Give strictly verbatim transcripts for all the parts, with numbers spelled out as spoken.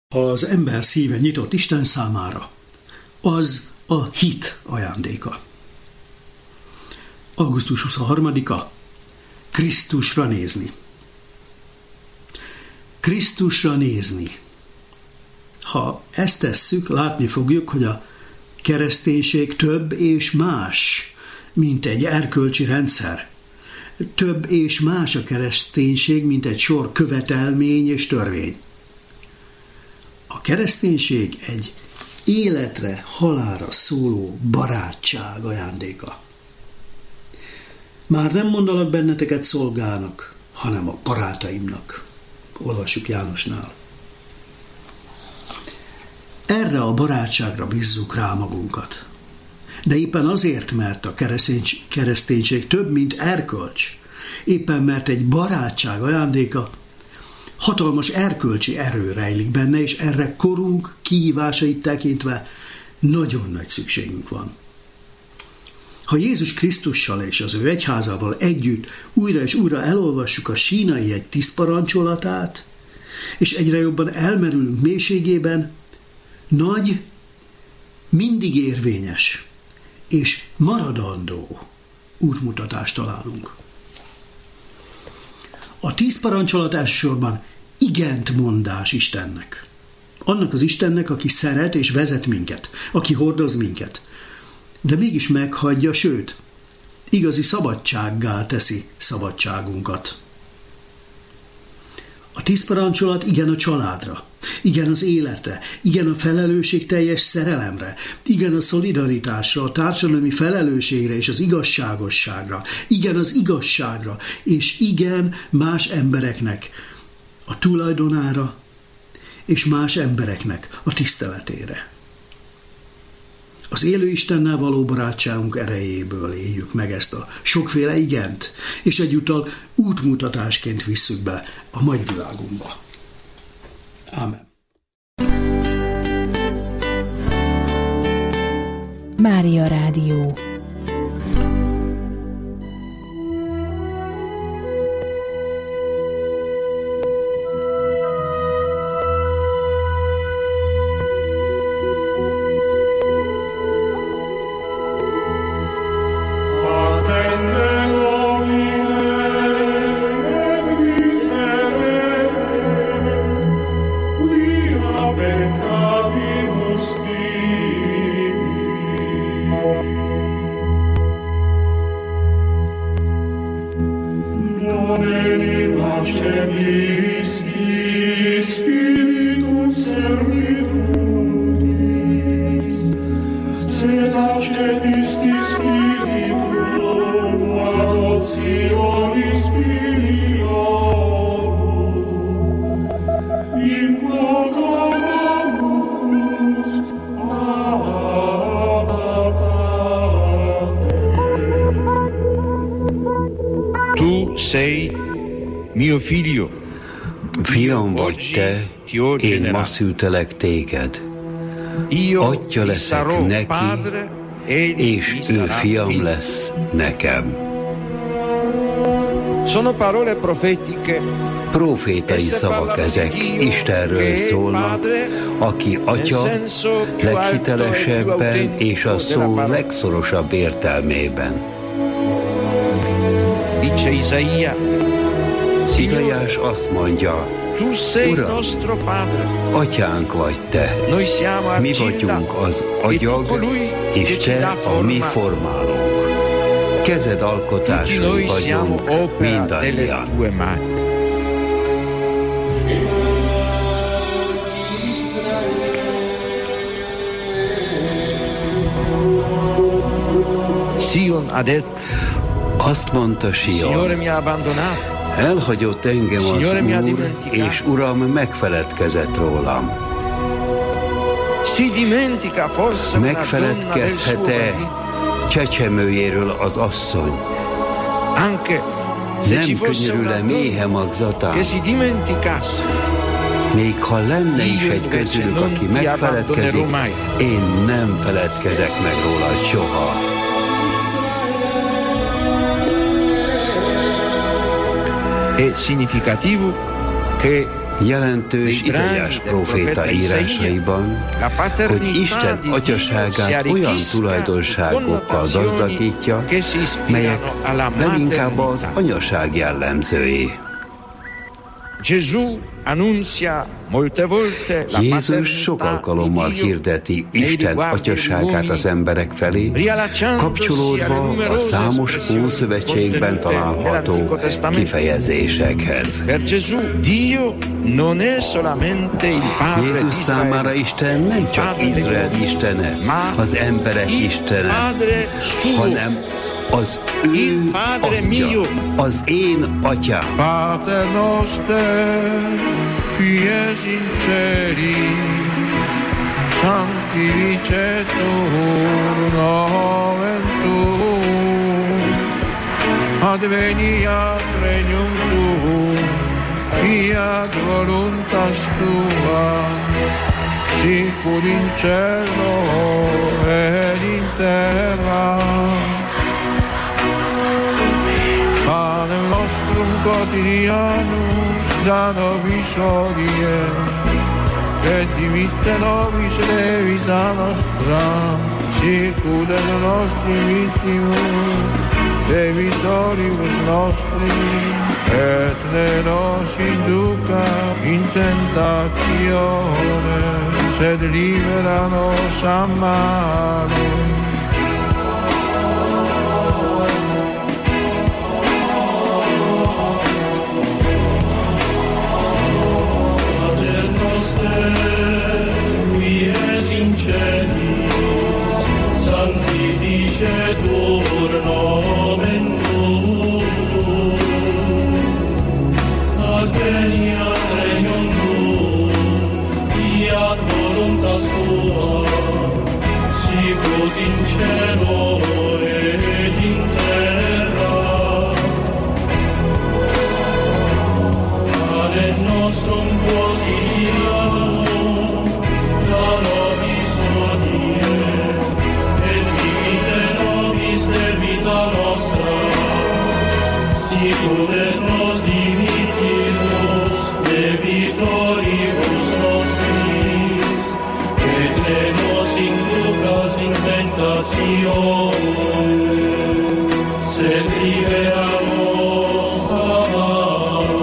Ha az ember szíve nyitott Isten számára, az a hit ajándéka. augusztus huszonharmadika. Krisztusra nézni. Krisztusra nézni. Ha ezt tesszük, látni fogjuk, hogy a kereszténység több és más, mint egy erkölcsi rendszer. Több és más a kereszténység, mint egy sor követelmény és törvény. A kereszténység egy életre, halálra szóló barátság ajándéka. Már nem mondalak benneteket szolgának, hanem a barátaimnak. Olvassuk Jánosnál. Erre a barátságra bízzuk rá magunkat. De éppen azért, mert a kereszténység több, mint erkölcs, éppen mert egy barátság ajándéka, hatalmas erkölcsi erő rejlik benne, és erre korunk kihívásait tekintve nagyon nagy szükségünk van. Ha Jézus Krisztussal és az ő egyházával együtt újra és újra elolvassuk a sínai egy tíz parancsolatát, és egyre jobban elmerülünk mélységében, nagy, mindig érvényes és maradandó útmutatást találunk. A tíz parancsolat elsősorban igent mondás Istennek. Annak az Istennek, aki szeret és vezet minket, aki hordoz minket, de mégis meghagyja, sőt, igazi szabadsággá teszi szabadságunkat. A tíz parancsolat igen a családra, igen az életre, igen a felelősségteljes szerelemre, igen a szolidaritásra, a társadalmi felelősségre és az igazságosságra, igen az igazságra, és igen más embereknek a tulajdonára, és más embereknek a tiszteletére. Az élő Istennel való barátságunk erejéből éljük meg ezt a sokféle igent, és egyúttal útmutatásként visszük be a mai világunkba. Ámen. Mária Rádió. Fiam vagy te, én ma szültelek téged. Atya leszek neki, és ő fiam lesz nekem. Profétai szavak ezek, Istenről szólnak, aki atya leghitelesebben és a szó legszorosabb értelmében. Izaiás azt mondja, Uram, atyánk vagy te, mi vagyunk az agyag, és te a mi formálónk. Kezed alkotásai vagyunk mindannyian. Azt mondta Sion, elhagyott engem az Úr, és Uram megfeledkezett rólam. Megfeledkezhet-e csecsemőjéről az asszony? Nem könyörül-e méhe magzatán? Még ha lenne is egy közülük, aki megfeledkezik, én nem feledkezek meg róla soha. È significativo che Jelentős Izaiás próféta írásaiban, hogy Isten atyaságát olyan tulajdonságokkal gazdagítja, melyek leginkább az anyaság jellemzői. Jézus sok alkalommal hirdeti Isten atyaságát az emberek felé, kapcsolódva a számos Ószövetségben található kifejezésekhez. Jézus számára Isten nem csak Izrael istene, az emberek istene, hanem az ő atya, az én atyám. Pater noster, qui es in celi, sanctificetur nomen tuum, adveniat regnum tuum, fiat voluntas tua, sicur in cielo et in terra. Panem nostrum quotidianum da nobis hodie, et dimitte nobis debita nostra, sicut et nostri vittimus debitoribus nostri, et ne nos induca in tentatione, sed libera nos a malo. Sanctificetur nomen tuum, adveniat regnum tuum, fiat voluntas tua, sicut in cielo et in terra. Panem nostrum quotidianum da nobis hodie, sicut et nos dimittimus debitoribus nostris, et ne nos inducas in tentatione, sed libera nos a malo.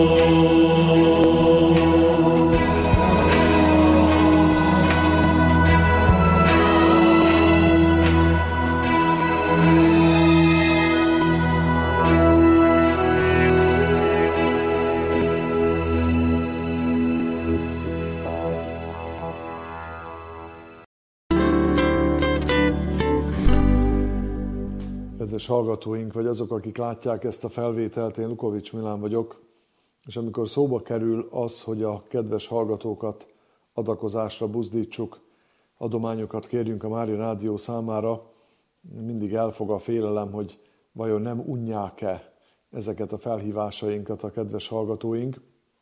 Kedves hallgatóink, vagy azok, akik látják ezt a felvételt, én Lukovics Milán vagyok, és amikor szóba kerül az, hogy a kedves hallgatókat adakozásra buzdítsuk, adományokat kérjünk a Mária Rádió számára, mindig elfog a félelem, hogy vajon nem unják-e ezeket a felhívásainkat a kedves hallgatóink.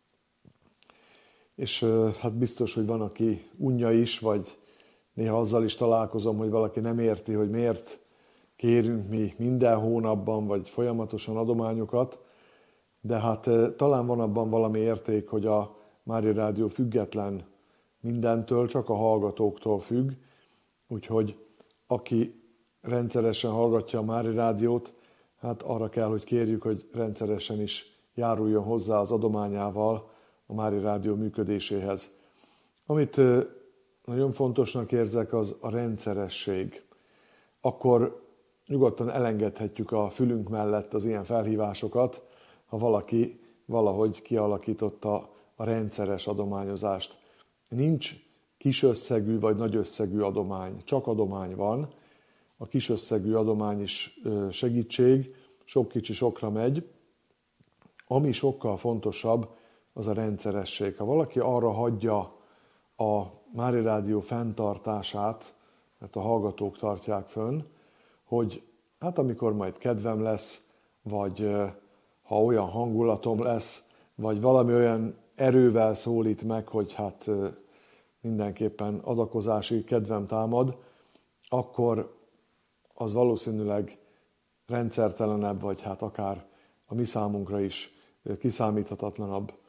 És hát biztos, hogy van, aki unja is, vagy néha azzal is találkozom, hogy valaki nem érti, hogy miért kérünk mi minden hónapban, vagy folyamatosan adományokat, de hát talán van abban valami érték, hogy a Mária Rádió független mindentől, csak a hallgatóktól függ, úgyhogy aki rendszeresen hallgatja a Mária Rádiót, hát arra kell, hogy kérjük, hogy rendszeresen is járuljon hozzá az adományával a Mária Rádió működéséhez. Amit nagyon fontosnak érzek, az a rendszeresség. Akkor nyugodtan elengedhetjük a fülünk mellett az ilyen felhívásokat, ha valaki valahogy kialakította a rendszeres adományozást. Nincs kis összegű vagy nagy összegű adomány, csak adomány van. A kis összegű adomány is segítség, sok kicsi sokra megy. Ami sokkal fontosabb, az a rendszeresség. Ha valaki arra hagyja a Mária Rádió fenntartását, mert a hallgatók tartják fönn, hogy hát amikor majd kedvem lesz, vagy ha olyan hangulatom lesz, vagy valami olyan erővel szólít meg, hogy hát mindenképpen adakozási kedvem támad, akkor az valószínűleg rendszertelenebb, vagy hát akár a mi számunkra is kiszámíthatatlanabb.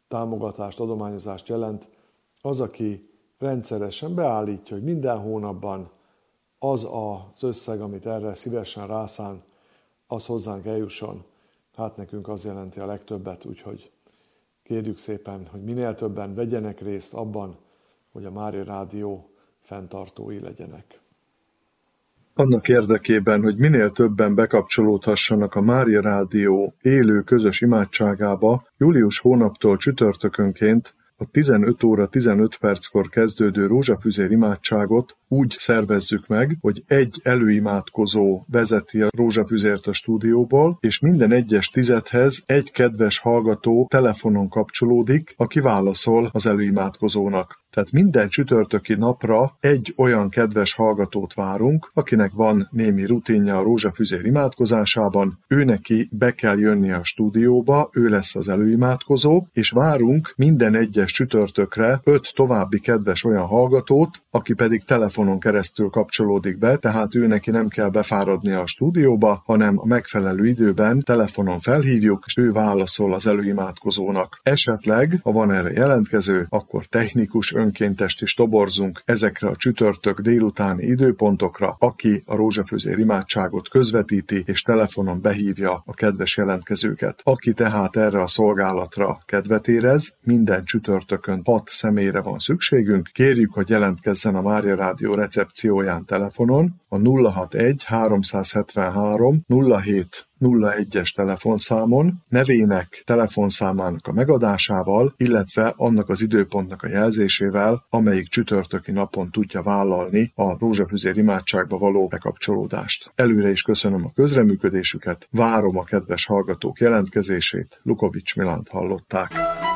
támogatást, adományozást jelent, az, aki rendszeresen beállítja, hogy minden hónapban az az összeg, amit erre szívesen rászán, az hozzánk eljusson. Hát nekünk az jelenti a legtöbbet, úgyhogy kérjük szépen, hogy minél többen vegyenek részt abban, hogy a Mária Rádió fenntartói legyenek. Annak érdekében, hogy minél többen bekapcsolódhassanak a Mária Rádió élő közös imádságába, július hónaptól csütörtökönként a tizenöt óra tizenöt perckor kezdődő rózsafüzér imádságot úgy szervezzük meg, hogy egy előimádkozó vezeti a rózsafüzért a stúdióból, és minden egyes tizedhez egy kedves hallgató telefonon kapcsolódik, aki válaszol az előimádkozónak. Tehát minden csütörtöki napra egy olyan kedves hallgatót várunk, akinek van némi rutinja a rózsafüzér imádkozásában, ő neki be kell jönni a stúdióba, ő lesz az előimádkozó, és várunk minden egyes csütörtökre öt további kedves olyan hallgatót, aki pedig telefonon keresztül kapcsolódik be, tehát ő neki nem kell befáradnia a stúdióba, hanem a megfelelő időben telefonon felhívjuk, és ő válaszol az előimádkozónak. Esetleg, ha van erre jelentkező, akkor technikus önkéntest is toborzunk ezekre a csütörtök délutáni időpontokra, aki a rózsafüzér imádságot közvetíti, és telefonon behívja a kedves jelentkezőket. Aki tehát erre a szolgálatra kedvet érez, minden csütörtökön hat személyre van szükségünk, kérjük, hogy jelentkezzen a Mária Rádió recepcióján telefonon, a nulla hatvanegy háromszázhetvenhárom nulla hét nulla egyes telefonszámon, nevének, telefonszámának a megadásával, illetve annak az időpontnak a jelzésével, amelyik csütörtöki napon tudja vállalni a rózsafüzér imádságba való bekapcsolódást. Előre is köszönöm a közreműködésüket, várom a kedves hallgatók jelentkezését, Lukovics Milánt hallották.